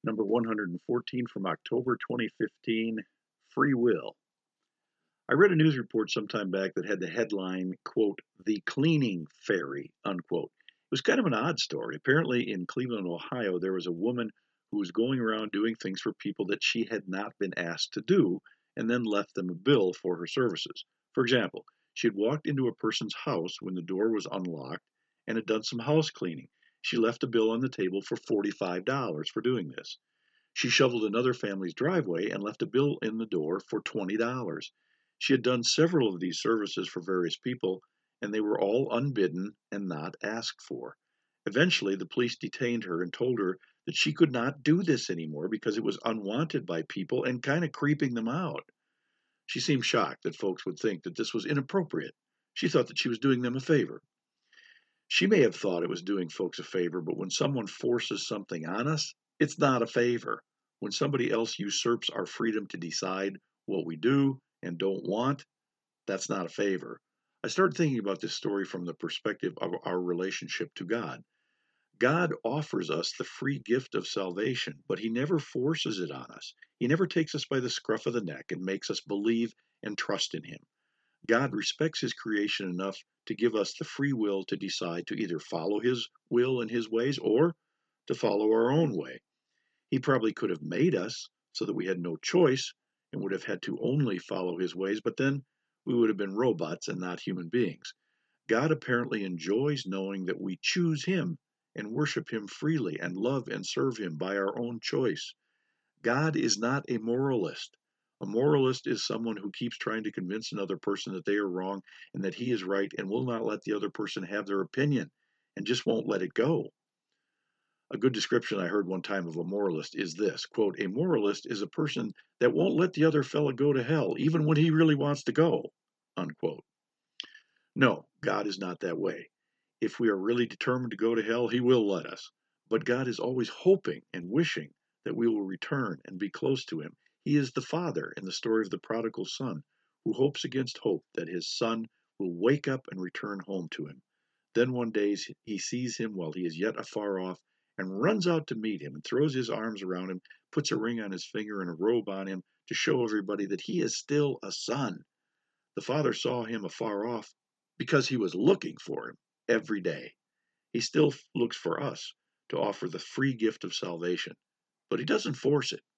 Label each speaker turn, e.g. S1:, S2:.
S1: Number 114 from October 2015, Free Will. I read a news report sometime back that had the headline, quote, "The Cleaning Fairy," unquote. It was kind of an odd story. Apparently, in Cleveland, Ohio, there was a woman who was going around doing things for people that she had not been asked to do and then left them a bill for her services. For example, she had walked into a person's house when the door was unlocked and had done some house cleaning. She left a bill on the table for $45 for doing this. She shoveled another family's driveway and left a bill in the door for $20. She had done several of these services for various people, and they were all unbidden and not asked for. Eventually, the police detained her and told her that she could not do this anymore because it was unwanted by people and kind of creeping them out. She seemed shocked that folks would think that this was inappropriate. She thought that she was doing them a favor. She may have thought it was doing folks a favor, but when someone forces something on us, it's not a favor. When somebody else usurps our freedom to decide what we do and don't want, that's not a favor. I started thinking about this story from the perspective of our relationship to God. God offers us the free gift of salvation, but He never forces it on us. He never takes us by the scruff of the neck and makes us believe and trust in Him. God respects His creation enough to give us the free will to decide to either follow His will and His ways or to follow our own way. He probably could have made us so that we had no choice and would have had to only follow His ways, but then we would have been robots and not human beings. God apparently enjoys knowing that we choose Him and worship Him freely and love and serve Him by our own choice. God is not a moralist. A moralist is someone who keeps trying to convince another person that they are wrong and that he is right and will not let the other person have their opinion and just won't let it go. A good description I heard one time of a moralist is this, quote, "A moralist is a person that won't let the other fella go to hell even when he really wants to go," unquote. No, God is not that way. If we are really determined to go to hell, He will let us. But God is always hoping and wishing that we will return and be close to Him. He is the Father in the story of the prodigal son, who hopes against hope that his son will wake up and return home to him. Then one day he sees him while he is yet afar off and runs out to meet him and throws his arms around him, puts a ring on his finger and a robe on him to show everybody that he is still a son. The father saw him afar off because he was looking for him every day. He still looks for us to offer the free gift of salvation, but he doesn't force it.